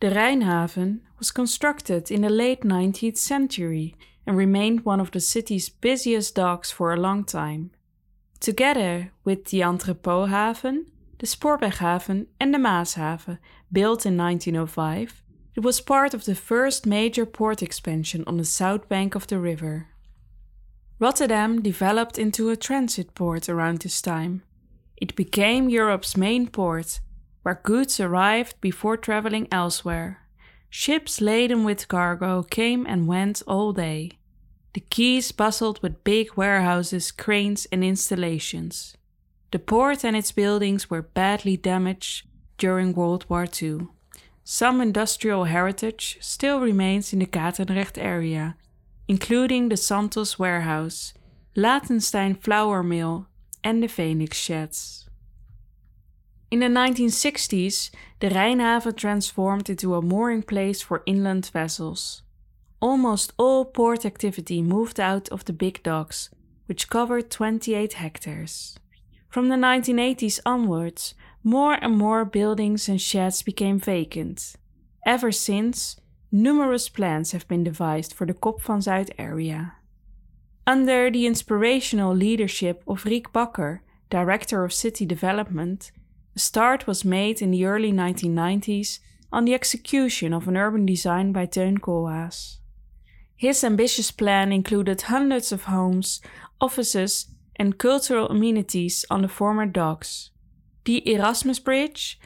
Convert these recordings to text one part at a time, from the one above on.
The Rijnhaven was constructed in the late 19th century and remained one of the city's busiest docks for a long time. Together with the Entrepothaven, the Spoorweghaven and the Maashaven, built in 1905, it was part of the first major port expansion on the south bank of the river. Rotterdam developed into a transit port around this time. It became Europe's main port, where goods arrived before traveling elsewhere. Ships laden with cargo came and went all day. The quays bustled with big warehouses, cranes, and installations. The port and its buildings were badly damaged during World War II. Some industrial heritage still remains in the Katendrecht area, including the Santos warehouse, Latenstein flour mill, and the Phoenix sheds. In the 1960s, the Rijnhaven transformed into a mooring place for inland vessels. Almost all port activity moved out of the big docks, which covered 28 hectares. From the 1980s onwards, more and more buildings and sheds became vacant. Ever since, numerous plans have been devised for the Kop van Zuid area. Under the inspirational leadership of Riek Bakker, Director of City Development, a start was made in the early 1990s on the execution of an urban design by Teun Koolhaas. His ambitious plan included hundreds of homes, offices, and cultural amenities on the former docks. The Erasmus Bridge,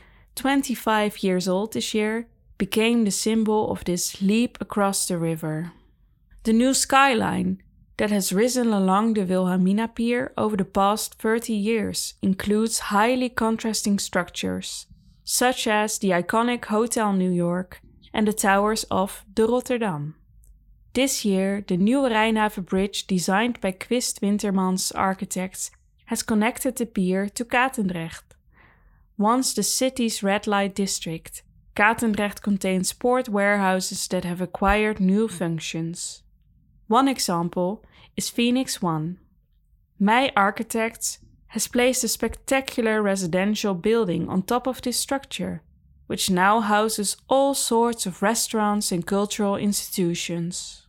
25 years old this year, became the symbol of this leap across the river. The new skyline that has risen along the Wilhelmina Pier over the past 30 years includes highly contrasting structures, such as the iconic Hotel New York and the towers of de Rotterdam. This year, the new Rijnhaven Bridge, designed by Quist Wintermans Architects, has connected the pier to Katendrecht. Once the city's red light district, Katendrecht contains port warehouses that have acquired new functions. One example is Phoenix One. Meij Architects has placed a spectacular residential building on top of this structure, which now houses all sorts of restaurants and cultural institutions.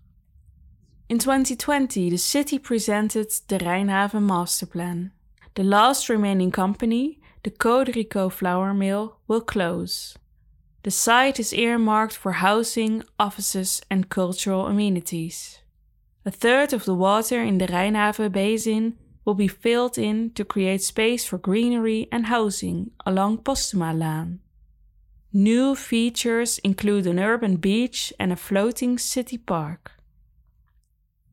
In 2020, the city presented the Rijnhaven Masterplan. The last remaining company, the Codrico flour mill, will close. The site is earmarked for housing, offices, and cultural amenities. A third of the water in the Rijnhaven basin will be filled in to create space for greenery and housing along Postuma-laan. New features include an urban beach and a floating city park.